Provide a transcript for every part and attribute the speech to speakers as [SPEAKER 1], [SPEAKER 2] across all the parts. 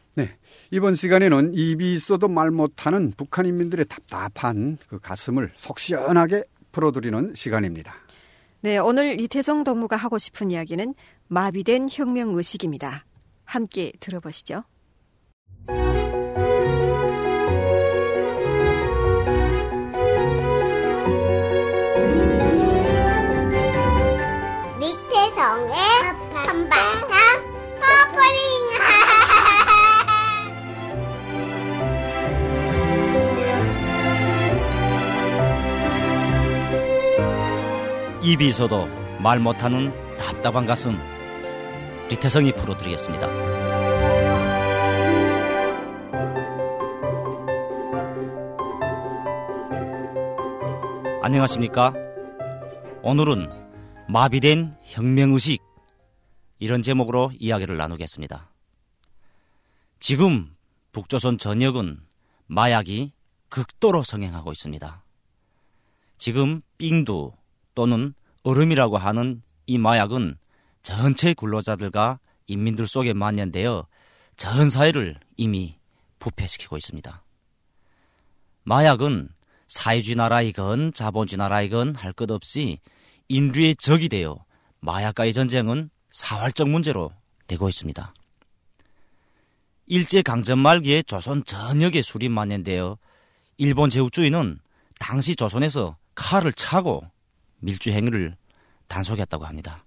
[SPEAKER 1] 네, 이번 시간에는 입이 있어도 말 못하는 북한 인민들의 답답한 그 가슴을 속 시원하게 풀어드리는 시간입니다.
[SPEAKER 2] 네, 오늘 이태성 동무가 하고 싶은 이야기는 마비된 혁명의식입니다. 함께 들어보시죠.
[SPEAKER 3] 이태성의 한바탕 커플링.
[SPEAKER 4] 입이 있어도 말 못하는 답답한 가슴, 리태성이 풀어드리겠습니다. 안녕하십니까? 오늘은 마비된 혁명의식, 이런 제목으로 이야기를 나누겠습니다. 지금 북조선 전역은 마약이 극도로 성행하고 있습니다. 지금 삥두 또는 얼음이라고 하는 이 마약은 전체 근로자들과 인민들 속에 만연되어 전 사회를 이미 부패시키고 있습니다. 마약은 사회주의 나라이건 자본주의 나라이건 할 것 없이 인류의 적이 되어 마약과의 전쟁은 사활적 문제로 되고 있습니다. 일제강점 말기에 조선 전역에 술이 만연되어 일본 제국주의는 당시 조선에서 칼을 차고 밀주 행위를 단속했다고 합니다.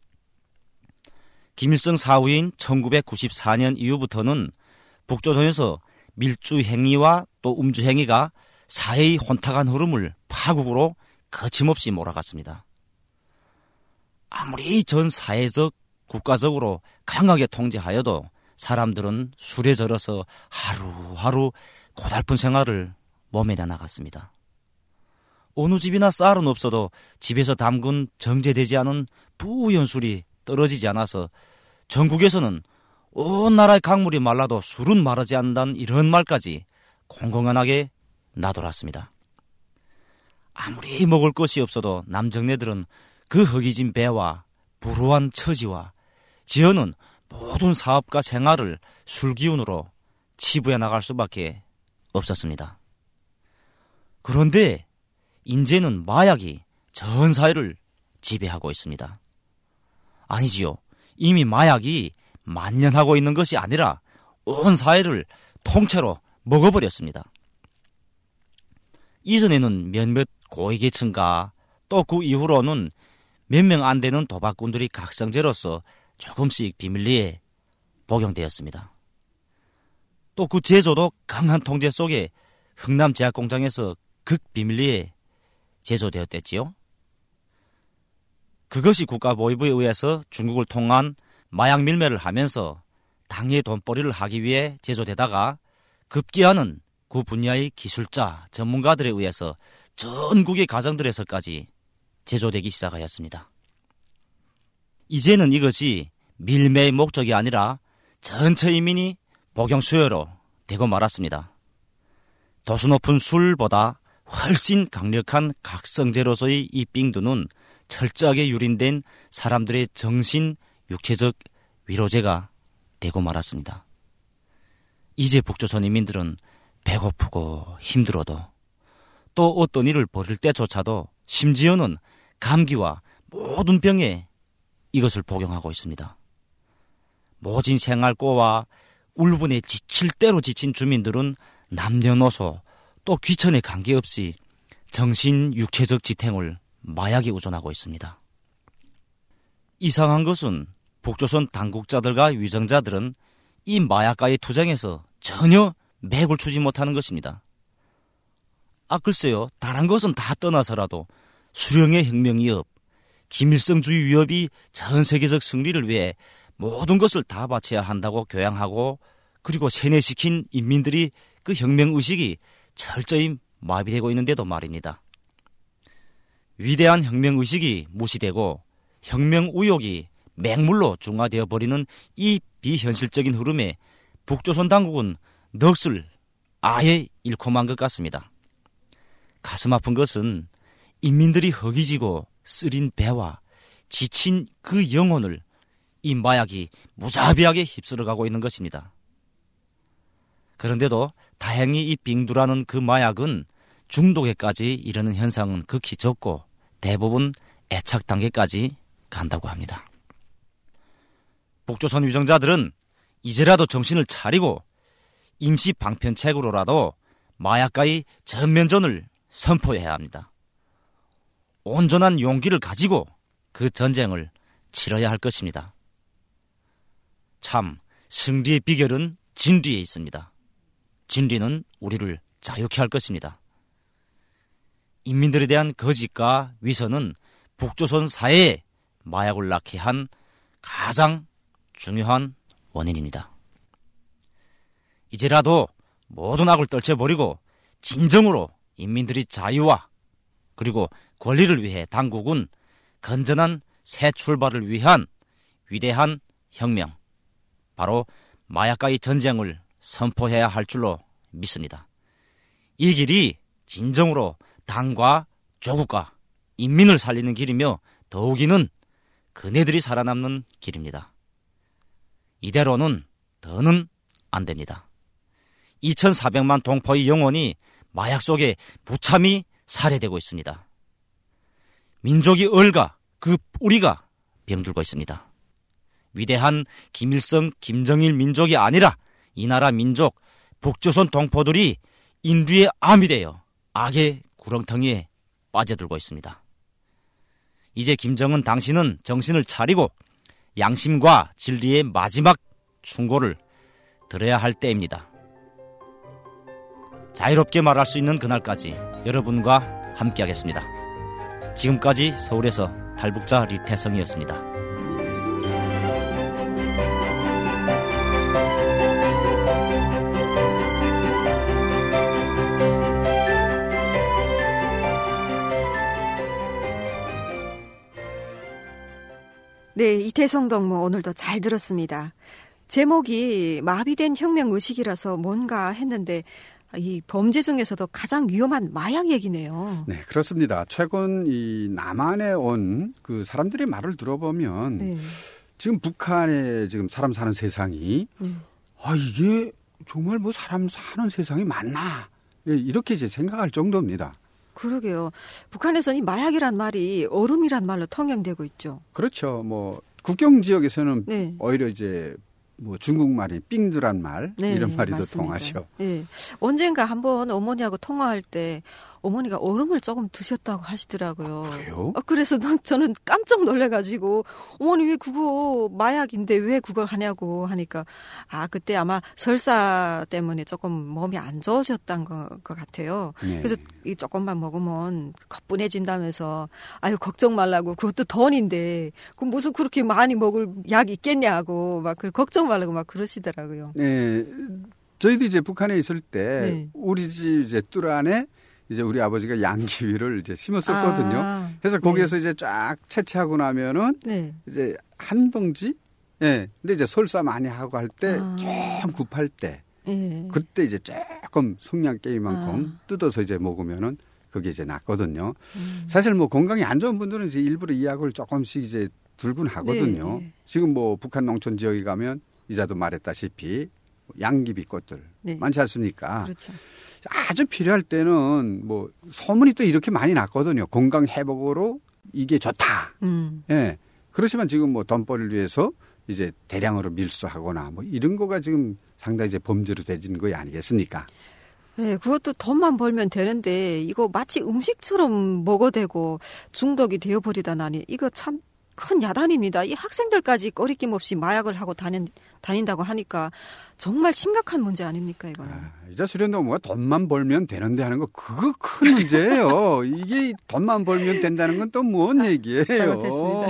[SPEAKER 4] 김일성 사후인 1994년 이후부터는 북조선에서 밀주 행위와 또 음주 행위가 사회의 혼탁한 흐름을 파국으로 거침없이 몰아갔습니다. 아무리 전 사회적, 국가적으로 강하게 통제하여도 사람들은 술에 절어서 하루하루 고달픈 생활을 몸에다 나갔습니다. 어느 집이나 쌀은 없어도 집에서 담근 정제되지 않은 뿌연 술이 떨어지지 않아서 전국에서는 온 나라의 강물이 말라도 술은 마르지 않는다는 이런 말까지 공공연하게 나돌았습니다. 아무리 먹을 것이 없어도 남정네들은 그 허기진 배와 불우한 처지와 지어는 모든 사업과 생활을 술기운으로 치부해 나갈 수밖에 없었습니다. 그런데 이제는 마약이 전 사회를 지배하고 있습니다. 아니지요. 이미 마약이 만연하고 있는 것이 아니라 온 사회를 통째로 먹어버렸습니다. 이전에는 몇몇 고위계층과 또 그 이후로는 몇 명 안 되는 도박꾼들이 각성제로서 조금씩 비밀리에 복용되었습니다. 또 그 제조도 강한 통제 속에 흥남제약공장에서 극비밀리에 제조되었댔지요. 그것이 국가보위부에 의해서 중국을 통한 마약 밀매를 하면서 당의 돈벌이를 하기 위해 제조되다가 급기야는 그 분야의 기술자, 전문가들에 의해서 전국의 가정들에서까지 제조되기 시작하였습니다. 이제는 이것이 밀매의 목적이 아니라 전체 인민이 복용 수요로 되고 말았습니다. 도수 높은 술보다 훨씬 강력한 각성제로서의 이 삥두는 철저하게 유린된 사람들의 정신, 육체적 위로제가 되고 말았습니다. 이제 북조선 인민들은 배고프고 힘들어도 또 어떤 일을 벌일 때조차도 심지어는 감기와 모든 병에 이것을 복용하고 있습니다. 모진 생활고와 울분에 지칠 대로 지친 주민들은 남녀노소 또 귀천에 관계없이 정신, 육체적 지탱을 마약에 의존하고 있습니다. 이상한 것은 북조선 당국자들과 위정자들은 이 마약과의 투쟁에서 전혀 맥을 추지 못하는 것입니다. 글쎄요, 다른 것은 다 떠나서라도 수령의 혁명 위협, 김일성주의 위협이 전 세계적 승리를 위해 모든 것을 다 바쳐야 한다고 교양하고 그리고 세뇌시킨 인민들이 그 혁명의식이 철저히 마비되고 있는데도 말입니다. 위대한 혁명의식이 무시되고 혁명의욕이 맹물로 중화되어 버리는 이 비현실적인 흐름에 북조선 당국은 넋을 아예 잃고 만 것 같습니다. 가슴 아픈 것은 인민들이 허기지고 쓰린 배와 지친 그 영혼을 이 마약이 무자비하게 휩쓸어가고 있는 것입니다. 그런데도 다행히 이 빙두라는 그 마약은 중독에까지 이르는 현상은 극히 적고 대부분 애착 단계까지 간다고 합니다. 북조선 위정자들은 이제라도 정신을 차리고 임시 방편책으로라도 마약과의 전면전을 선포해야 합니다. 온전한 용기를 가지고 그 전쟁을 치러야 할 것입니다. 참 승리의 비결은 진리에 있습니다. 진리는 우리를 자유케 할 것입니다. 인민들에 대한 거짓과 위선은 북조선 사회에 마약을 낳게 한 가장 중요한 원인입니다. 이제라도 모든 악을 떨쳐버리고 진정으로 인민들이 자유와 그리고 권리를 위해 당국은 건전한 새 출발을 위한 위대한 혁명, 바로 마약과의 전쟁을 선포해야 할 줄로 믿습니다. 이 길이 진정으로 당과 조국과 인민을 살리는 길이며 더욱이는 그네들이 살아남는 길입니다. 이대로는 더는 안 됩니다. 2,400만 동포의 영혼이 마약 속에 무참히 살해되고 있습니다. 민족이 얼가 그 뿌리가 병들고 있습니다. 위대한 김일성, 김정일 민족이 아니라 이 나라 민족, 북조선 동포들이 인류의 암이 되어 악의 구렁텅이에 빠져들고 있습니다. 이제 김정은 당신은 정신을 차리고 양심과 진리의 마지막 충고를 들어야 할 때입니다. 자유롭게 말할 수 있는 그날까지 여러분과 함께하겠습니다. 지금까지 서울에서 탈북자 리태성이었습니다.
[SPEAKER 2] 네, 이태성 덕무 오늘도 잘 들었습니다. 제목이 마비된 혁명의식이라서 뭔가 했는데 이 범죄 중에서도 가장 위험한 마약 얘기네요.
[SPEAKER 1] 네, 그렇습니다. 최근 이 남한에 온 그 사람들의 말을 들어보면
[SPEAKER 2] 네.
[SPEAKER 1] 지금 북한에 지금 사람 사는 세상이 이게 정말 뭐 사람 사는 세상이 맞나 이렇게 이제 생각할 정도입니다.
[SPEAKER 2] 그러게요. 북한에서는 이 마약이란 말이 얼음이란 말로 통용되고 있죠.
[SPEAKER 1] 그렇죠. 뭐 국경 지역에서는
[SPEAKER 2] 네.
[SPEAKER 1] 오히려 이제 뭐 중국말이 삥두란 말
[SPEAKER 2] 네,
[SPEAKER 1] 이런 말이 더
[SPEAKER 2] 맞습니다.
[SPEAKER 1] 통하죠.
[SPEAKER 2] 네. 언젠가 한번 어머니하고 통화할 때 어머니가 얼음을 조금 드셨다고 하시더라고요.
[SPEAKER 1] 그래요?
[SPEAKER 2] 그래서 저는 깜짝 놀래가지고 어머니 왜 그거 마약인데 왜 그걸 하냐고 하니까 그때 아마 설사 때문에 조금 몸이 안 좋으셨던 것 같아요.
[SPEAKER 1] 네.
[SPEAKER 2] 그래서 이 조금만 먹으면 거뿐해진다면서 아유 걱정 말라고 그것도 돈인데 그 무슨 그렇게 많이 먹을 약이 있겠냐고 막 걱정 말라고 막 그러시더라고요.
[SPEAKER 1] 네, 저희도 이제 북한에 있을 때
[SPEAKER 2] 네.
[SPEAKER 1] 우리 집 이제 뜰 안에 이제 우리 아버지가 양귀비를 이제 심었었거든요. 그래서 거기에서 이제 쫙 채취하고 나면은
[SPEAKER 2] 네.
[SPEAKER 1] 이제 한 봉지, 근데 이제 설사 많이 하고 할 때 좀 굽할 때,
[SPEAKER 2] 네.
[SPEAKER 1] 그때 이제 조금 속량 게임만큼 뜯어서 이제 먹으면은 그게 이제 낫거든요. 사실 뭐 건강이 안 좋은 분들은 이제 일부러 이 약을 조금씩 이제 들곤 하거든요.
[SPEAKER 2] 네.
[SPEAKER 1] 지금 뭐 북한 농촌 지역에 가면 이자도 말했다시피 양귀비 꽃들
[SPEAKER 2] 네.
[SPEAKER 1] 많지 않습니까?
[SPEAKER 2] 그렇죠.
[SPEAKER 1] 아주 필요할 때는 뭐 소문이 또 이렇게 많이 났거든요. 건강 회복으로 이게 좋다. 예. 그렇지만 지금 뭐 돈벌이를 위해서 이제 대량으로 밀수하거나 뭐 이런 거가 지금 상당히 이제 범죄로 되지는 거 아니겠습니까?
[SPEAKER 2] 네, 그것도 돈만 벌면 되는데 이거 마치 음식처럼 먹어대고 중독이 되어버리다 나니 이거 참 큰 야단입니다. 이 학생들까지 꺼리낌 없이 마약을 하고 다닌다고 하니까 정말 심각한 문제 아닙니까 이거는.
[SPEAKER 1] 이자 수련동무가 돈만 벌면 되는데 하는 거 그거 큰 문제예요. 이게 돈만 벌면 된다는 건 또 뭔 얘기예요.
[SPEAKER 2] 잘못했습니다.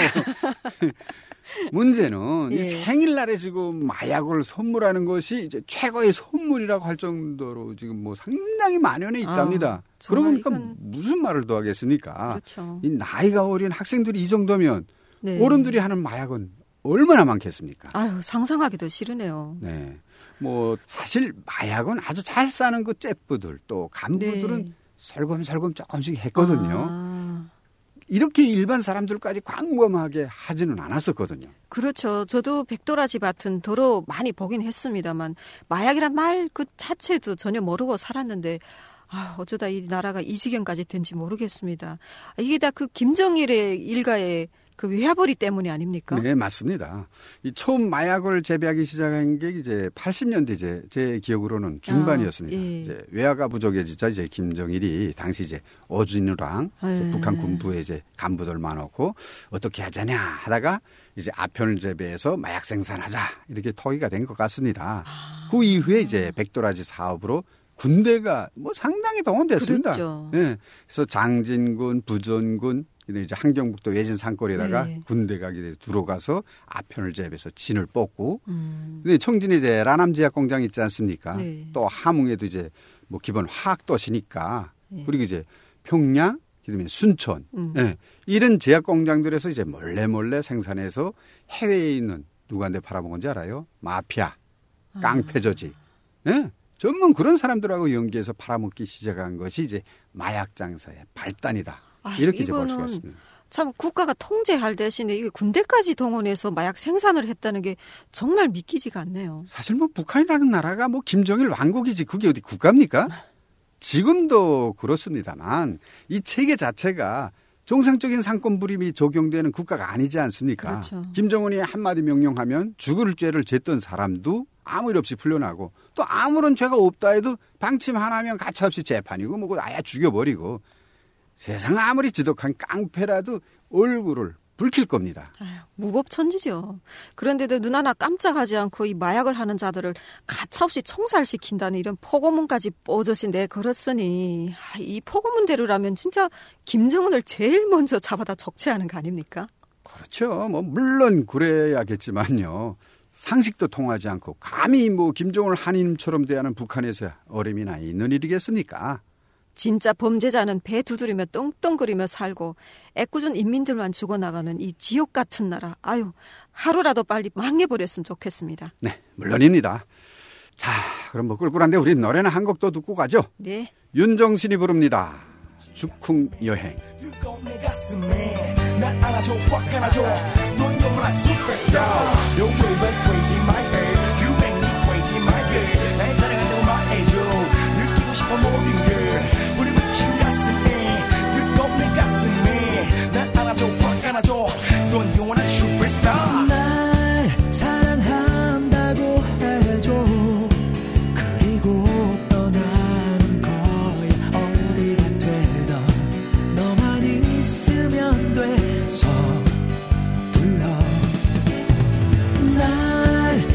[SPEAKER 1] 문제는
[SPEAKER 2] 예.
[SPEAKER 1] 이 생일날에 지금 마약을 선물하는 것이 이제 최고의 선물이라고 할 정도로 지금 뭐 상당히 만연해 있답니다. 그러니까
[SPEAKER 2] 이건...
[SPEAKER 1] 무슨 말을 더 하겠습니까?
[SPEAKER 2] 그렇죠.
[SPEAKER 1] 이 나이가 어린 학생들이 이 정도면
[SPEAKER 2] 네.
[SPEAKER 1] 어른들이 하는 마약은 얼마나 많겠습니까?
[SPEAKER 2] 아유, 상상하기도 싫으네요.
[SPEAKER 1] 네. 뭐 사실 마약은 아주 잘 싸는 그 째부들 또 간부들은
[SPEAKER 2] 네.
[SPEAKER 1] 설금설금 조금씩 했거든요. 이렇게 일반 사람들까지 광범하게 하지는 않았었거든요.
[SPEAKER 2] 그렇죠. 저도 백도라지 밭은 도로 많이 보긴 했습니다만 마약이란 말 그 자체도 전혀 모르고 살았는데 어쩌다 이 나라가 이 지경까지 된지 모르겠습니다. 이게 다 그 김정일의 일가의 그 외화벌이 때문이 아닙니까?
[SPEAKER 1] 네, 맞습니다. 이 처음 마약을 재배하기 시작한 게 이제 80년대 제 기억으로는 중반이었습니다.
[SPEAKER 2] 예.
[SPEAKER 1] 이제 외화가 부족해지자 이제 김정일이 당시 이제 어준이랑 북한 군부의 이제 간부들 많았고 어떻게 하자냐 하다가 이제 아편을 재배해서 마약 생산하자 이렇게 토의가 된 것 같습니다. 그 이후에 이제 백도라지 사업으로 군대가 뭐 상당히 동원됐습니다.
[SPEAKER 2] 그렇죠.
[SPEAKER 1] 네. 그래서 장진군, 부전군, 이제 한경북도 외진 산골에다가
[SPEAKER 2] 네.
[SPEAKER 1] 군대가 들어가서 아편을 재배해서 진을 뽑고, 근데 청진에 이제 라남제약 공장 있지 않습니까?
[SPEAKER 2] 네.
[SPEAKER 1] 또 함흥에도 이제 뭐 기본 화학 도시니까, 그리고 이제 평양, 그다음에 순천, 네. 이런 제약 공장들에서 이제 몰래 생산해서 해외에 있는 누구한테 팔아먹은지 알아요? 마피아, 깡패저지, 네. 전문 그런 사람들하고 연계해서 팔아먹기 시작한 것이 이제 마약 장사의 발단이다. 이렇게 이제 볼 수가 있습니다.
[SPEAKER 2] 참 국가가 통제할 대신에 이게 군대까지 동원해서 마약 생산을 했다는 게 정말 믿기지가 않네요.
[SPEAKER 1] 사실 뭐 북한이라는 나라가 뭐 김정일 왕국이지 그게 어디 국가입니까? 지금도 그렇습니다만 이 체계 자체가 정상적인 상권 불임이 적용되는 국가가 아니지 않습니까?
[SPEAKER 2] 그렇죠.
[SPEAKER 1] 김정은이 한마디 명령하면 죽을 죄를 졌던 사람도 아무 일 없이 풀려나고 또 아무런 죄가 없다 해도 방침 하나면 가차없이 재판이고 뭐고 아예 죽여버리고 세상 아무리 지독한 깡패라도 얼굴을 붉힐 겁니다.
[SPEAKER 2] 무법천지죠. 그런데도 눈 하나 깜짝하지 않고 이 마약을 하는 자들을 가차없이 총살시킨다는 이런 포고문까지 뽀젓이 내걸었으니 이 포고문대로라면 진짜 김정은을 제일 먼저 잡아다 적체하는 거 아닙니까?
[SPEAKER 1] 그렇죠. 뭐 물론 그래야겠지만요. 상식도 통하지 않고 감히 뭐 김정을 한인처럼 대하는 북한에서 어림이나 있는 일이겠습니까?
[SPEAKER 2] 진짜 범죄자는 배 두드리며 떵떵거리며 살고 애꿎은 인민들만 죽어나가는 이 지옥 같은 나라. 하루라도 빨리 망해버렸으면 좋겠습니다.
[SPEAKER 1] 네, 물론입니다. 자, 그럼 뭐 꿀꿀한데 우리 노래나 한 곡 더 듣고 가죠.
[SPEAKER 2] 네.
[SPEAKER 1] 윤정신이 부릅니다. 죽쿵 여행.
[SPEAKER 5] 날 사랑한다고 해줘. 그리고 떠나는 거야. 어디가 되던 너만 있으면 돼. 서둘러 날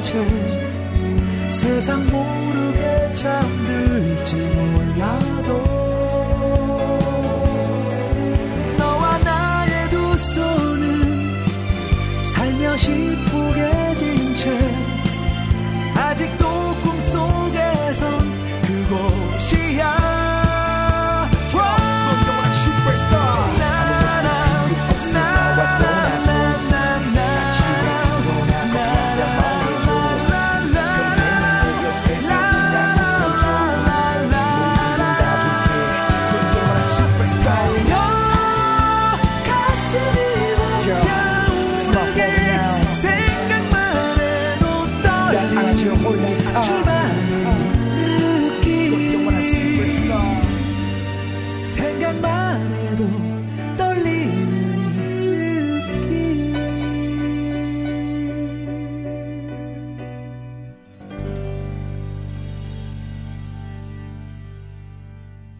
[SPEAKER 5] 채 세상 모르게 잠들지 몰라도 너와 나의 두 손은 살며시 포개진 채 아직도 꿈속에선 그곳이야. 출발은